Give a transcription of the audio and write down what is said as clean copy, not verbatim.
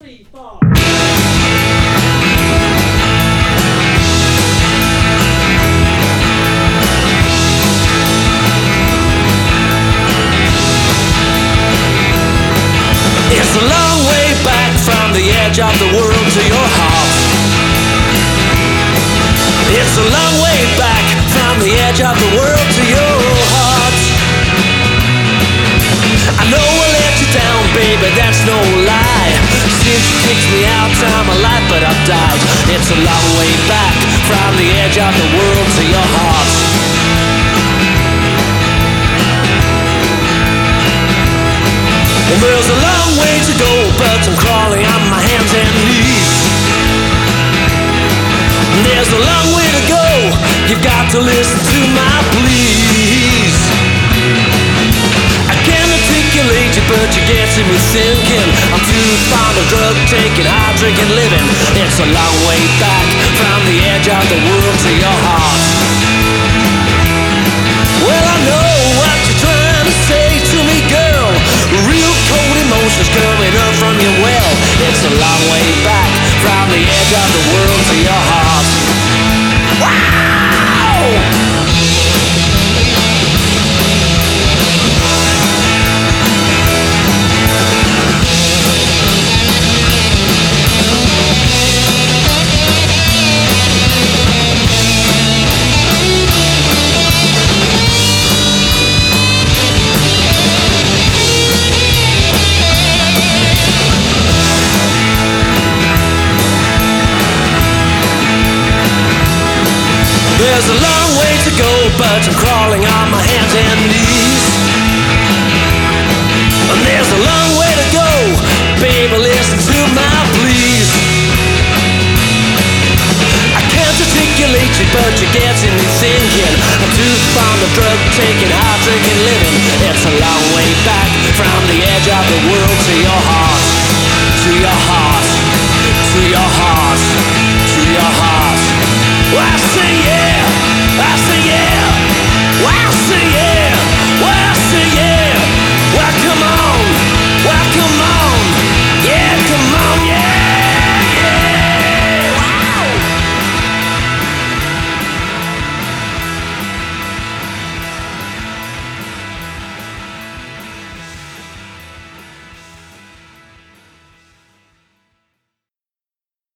3, 4. It's a long way back from the edge of the world to your heart. It's a long way back from the edge of the world to your heart. I know I let you down, baby, that's no lie. Since you kicked me out, I'm alive, but I've died. It's a long way back from the edge of the world to your heart. Well, there's a long way to go, but I'm crawling on my hands and knees. There's a long way to go, you've got to listen to my pleas. I can't articulate you, but you're getting me thinking. I'm too fond of drug taking, hard drinking, living. It's a long way back from the edge of the world to your heart. Well, I know what you're trying to say to me, girl. Real cold emotions coming up from your well. It's a long way back from the edge of the world to your heart. Wow! There's a long way to go, but I'm crawling on my hands and knees. And there's a long way to go, baby, listen to my pleas. I can't articulate you, but you're getting me thinking. I'm too fond of drug taking, hard drinking, living. It's a long way